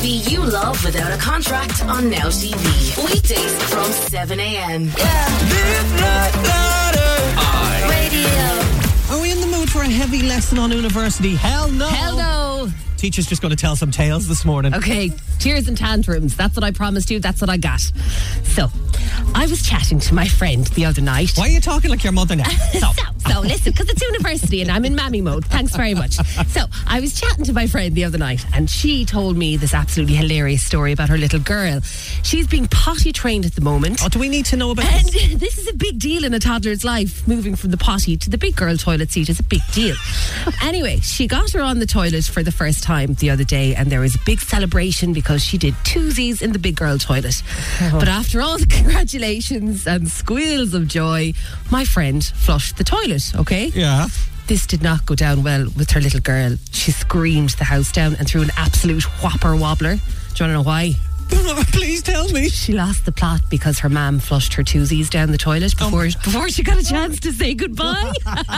TV you love without a contract on Now TV. Weekdays from 7 a.m. Radio. Are we in the mood for a heavy lesson on university? Hell no. Hell no. Teacher's just going to tell some tales this morning. Okay, tears and tantrums. That's what I promised you. That's what I got. So, I was chatting to my friend the other night. Why are you talking like your mother now? So listen, because it's university and I'm in mammy mode. Thanks very much. So, I was chatting to my friend the other night and she told me this absolutely hilarious story about her little girl. She's being potty trained at the moment. Oh, do we need to know about and this? This is a big deal in a toddler's life. Moving from the potty to the big girl toilet seat is a big deal. Anyway, she got her on the toilet for the first time the other day and there was a big celebration because she did twosies in the big girl toilet. But after all the congratulations and squeals of joy, my friend flushed the toilet, okay? Yeah. This did not go down well with her little girl. She screamed the house down and threw an absolute whopper wobbler. Do you want to know why? Please tell me. She lost the plot because her mum flushed her twosies down the toilet before she got a chance to say goodbye.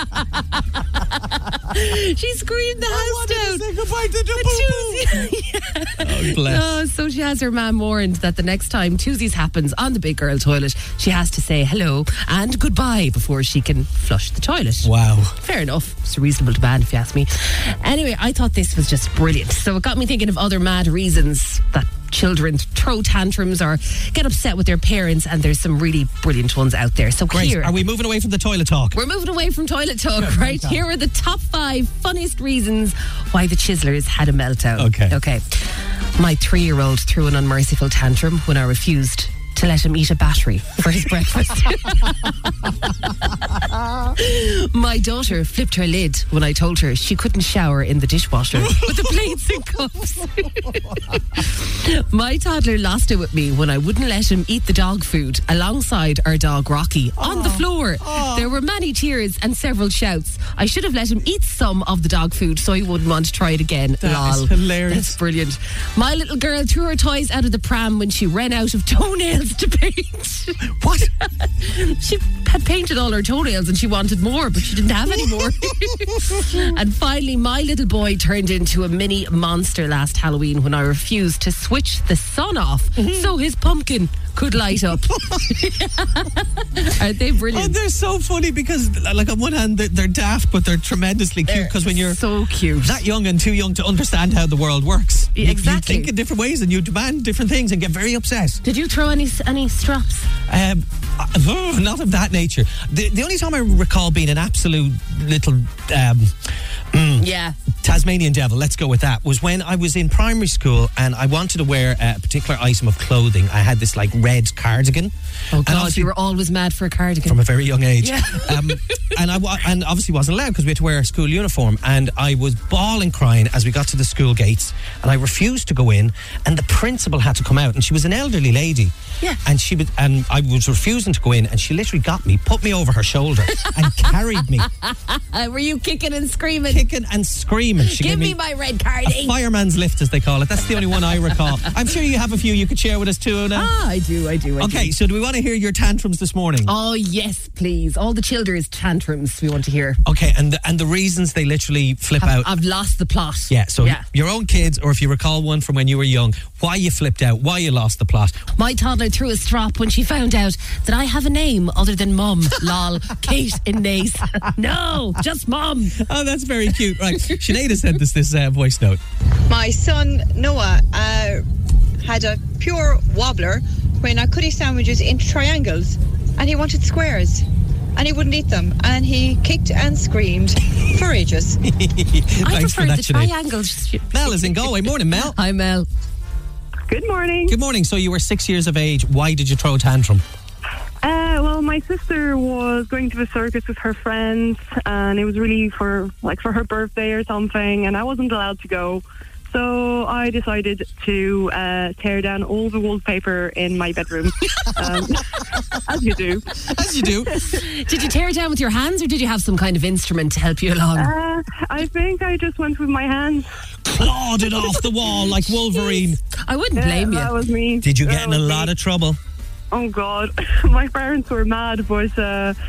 She screamed the house down. Say goodbye to the Oh, bless. So she has her mum warned that the next time twosies happens on the big girl toilet, she has to say hello and goodbye before she can flush the toilet. Wow. Fair enough. It's a reasonable demand if you ask me. Anyway, I thought this was just brilliant. So it got me thinking of other mad reasons that children throw tantrums or get upset with their parents, and there's some really brilliant ones out there. So Great. here, are we moving away from the toilet talk? We're moving away from toilet talk, right? Here are the top 5 funniest reasons why the Chislers had a meltdown. Okay. My 3-year-old threw an unmerciful tantrum when I refused to let him eat a battery for his breakfast. My daughter flipped her lid when I told her she couldn't shower in the dishwasher with the plates and cups. My toddler lost it with me when I wouldn't let him eat the dog food alongside our dog Rocky on the floor. There were many tears and several shouts. I should have let him eat some of the dog food so he wouldn't want to try it again. That is hilarious. That's brilliant. My little girl threw her toys out of the pram when she ran out of toenails to paint. What? She had painted all her toenails and she wanted more, but she didn't have any more. And finally, my little boy turned into a mini monster last Halloween when I refused to switch the sun off so his pumpkin could light up. Aren't they brilliant? Oh, they're so funny because, like, on one hand, they're daft, but they're tremendously cute because when you're so cute, that young and too young to understand how the world works, exactly. You think in different ways and you demand different things and get very upset. Did you throw any strops? Not of that nature. The only time I recall being an absolute little Tasmanian devil, let's go with that, was when I was in primary school and I wanted to wear a particular item of clothing. I had this like red cardigan. Oh God, you were always mad for a cardigan. From a very young age. Yeah. And obviously wasn't allowed because we had to wear a school uniform, and I was bawling crying as we got to the school gates and I refused to go in, and the principal had to come out, and she was an elderly lady. Yeah. And I was refusing to go in, and she literally got me, put me over her shoulder and carried me. Were you kicking and screaming? Kicking and screaming. She Give gave me my red cardigan. A fireman's lift, as they call it. That's the only one I recall. I'm sure you have a few you could share with us too now. I do. Okay, so do we want to hear your tantrums this morning? Oh yes, please. All the children's tantrums we want to hear. Okay, and the reasons they literally flip out. I've lost the plot. Yeah, so your own kids, or if you recall one from when you were young, why you flipped out, why you lost the plot. My toddler threw a strop when she found out that I have a name other than Mum. Lol. Kate in Nace. No, just Mum. Oh, that's very cute. Right, Sinead sent us this voice note. My son Noah had a pure wobbler when I cut his sandwiches into triangles, and he wanted squares, and he wouldn't eat them, and he kicked and screamed for ages. I prefer the triangles. Mel is in Galway. Morning, Mel. Hi, Mel. Good morning. Good morning. So you were 6 years of age. Why did you throw a tantrum? Well, my sister was going to a circus with her friends, and it was really for her birthday or something, and I wasn't allowed to go. So I decided to tear down all the wallpaper in my bedroom, as you do. As you do. Did you tear it down with your hands, or did you have some kind of instrument to help you along? I think I just went with my hands. Clawed it off the wall like Wolverine. I wouldn't blame you. That was me. Did you get in a lot of trouble? Oh, God. My parents were mad, but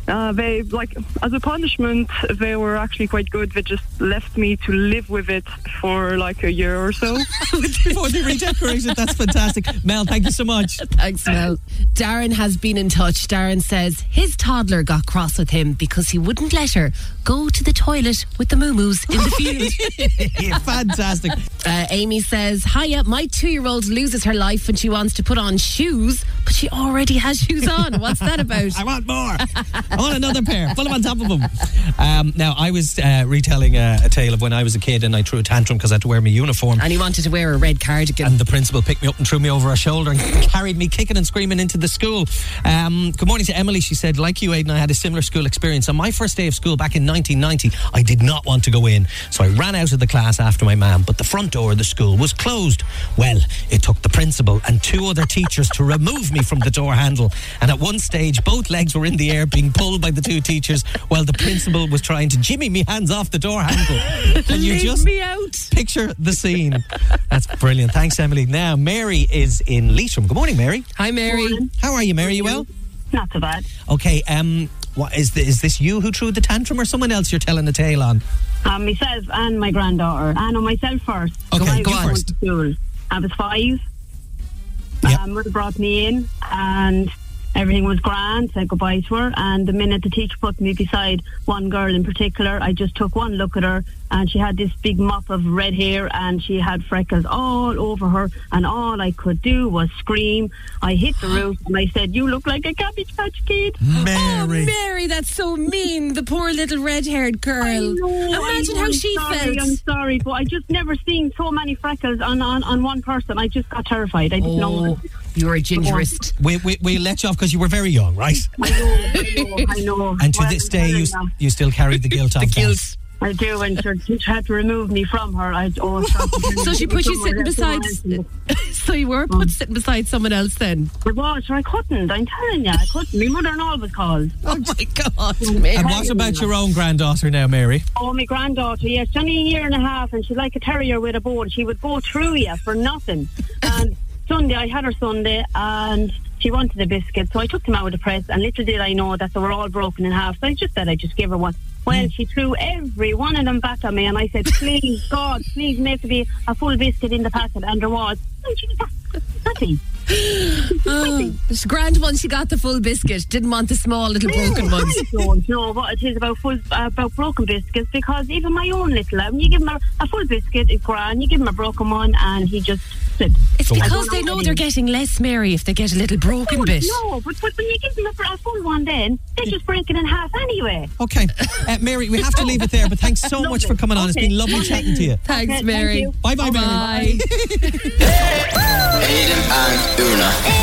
They, like, as a punishment, they were actually quite good. They just left me to live with it for like a year or so. Before they redecorated. That's fantastic. Mel, thank you so much. Thanks, Mel. Darren has been in touch. Darren says his toddler got cross with him because he wouldn't let her go to the toilet with the moo-moos in the field. Yeah, fantastic. Amy says, hiya, my 2-year-old loses her life when she wants to put on shoes, but she already has shoes on. What's that about? I want more. I want another pair. Put them on top of them. Now, I was retelling a tale of when I was a kid and I threw a tantrum because I had to wear my uniform. And he wanted to wear a red cardigan. And the principal picked me up and threw me over her shoulder and carried me kicking and screaming into the school. Good morning to Emily. She said, like you, Aidan, I had a similar school experience. On my first day of school back in 1990, I did not want to go in. So I ran out of the class after my mum, but the front door of the school was closed. Well, it took the principal and 2 other teachers to remove me from the door handle. And at one stage, both legs were in the air being pulled by the 2 teachers while the principal was trying to jimmy me hands off the door handle. Can you just me out. picture the scene? That's brilliant. Thanks, Emily. Now, Mary is in Leitrim. Good morning, Mary. Hi, Mary. How are you, Mary? You well? Not so bad. Okay, what is this you who threw the tantrum or someone else you're telling a tale on? Myself and my granddaughter. No, myself first. Okay, go I on. went to school. I was 5. Yep. Mother brought me in and everything was grand. Said goodbye to her, and the minute the teacher put me beside one girl in particular, I just took one look at her, and she had this big mop of red hair and she had freckles all over her, and all I could do was scream. I hit the roof and I said, "You look like a Cabbage Patch Kid." Mary. Oh, Mary, that's so mean. The poor little red-haired girl. Imagine how she felt. I'm sorry, but I just never seen so many freckles on one person. I just got terrified. I didn't know. You're a gingerist. We let you off because you were very young, right? I know. And to this day, you still carry the guilt of that. I do, and she had to remove me from her. So she put you sitting beside. So you were put sitting beside someone else then. I was, I couldn't. I'm telling you, I couldn't. My mother-in-law was called. Oh my God! And what about your own granddaughter now, Mary? Oh, my granddaughter, yes, she's only a year and a half, and she's like a terrier with a bone. She would go through you for nothing. And Sunday, I had her Sunday, and she wanted a biscuit, so I took them out of the press, and little did I know that they were all broken in half. So I just said I'd just give her one. Well, she threw every one of them back at me, and I said, "Please, God, please make there be a full biscuit in the packet," and there was. And she was happy. It's grand one. She got the full biscuit. Didn't want the small little broken ones. I don't know what it is about broken biscuits, because even my own little lad, you give him a full biscuit, it's grand. You give him a broken one, and he just slips. It's because they know they're getting less, Mary, if they get a little broken bit. No, but when you give them a full one, then they just break it in half anyway. Okay, Mary, we have to leave it there. But thanks so much for coming on. It's been lovely chatting to you. Thanks, Mary. Bye, Mary. Bye. Aidan and Una.